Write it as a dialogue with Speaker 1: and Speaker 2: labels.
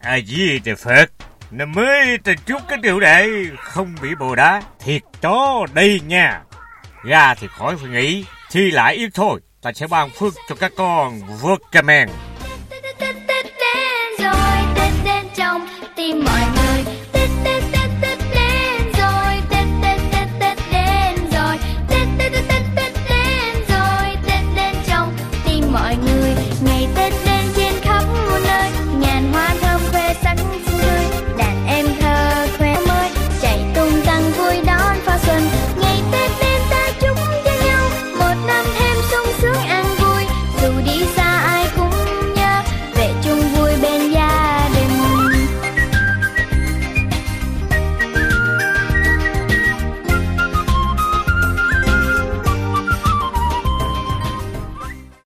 Speaker 1: A Di Đà Phật. Năm mới ta chúc các tiểu đệ không bị bồ đá, thiệt chó đây nha. Gà thì khỏi phải nghĩ, thi lại ít thôi, ta sẽ ban phước cho các con vượt ca men.
Speaker 2: Tết đến rồi, Tết đến trong tim mọi người. Tết đến rồi, Tết đến rồi, Tết đến rồi, Tết đến trong tim mọi người. Ngày Tết đến trên khắp muôn nơi, ngàn hoa thơm khoe sắc xinh tươi, đàn em thơ khoe mới chạy tung tăng vui đón pha xuân. Ngày Tết đến ta chúc cho nhau một năm thêm sung sướng an vui, dù đi xa